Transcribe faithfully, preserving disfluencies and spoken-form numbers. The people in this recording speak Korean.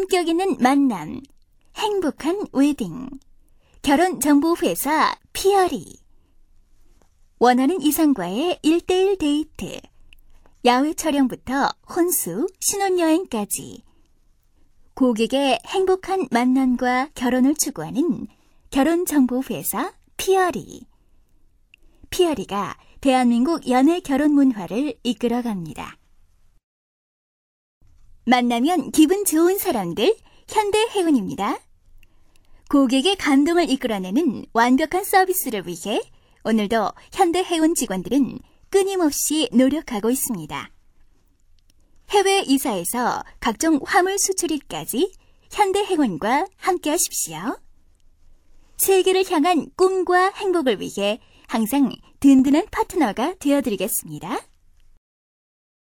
품격 있는 만남, 행복한 웨딩, 결혼정보회사 피어리, 원하는 이성과의 일대일 데이트, 야외 촬영부터 혼수, 신혼여행까지 고객의 행복한 만남과 결혼을 추구하는 결혼정보회사 피어리. 피어리가 대한민국 연애 결혼 문화를 이끌어갑니다. 만나면 기분 좋은 사람들, 현대해운입니다. 고객의 감동을 이끌어내는 완벽한 서비스를 위해 오늘도 현대해운 직원들은 끊임없이 노력하고 있습니다. 해외 이사에서 각종 화물 수출입까지 현대해운과 함께 하십시오. 세계를 향한 꿈과 행복을 위해 항상 든든한 파트너가 되어드리겠습니다.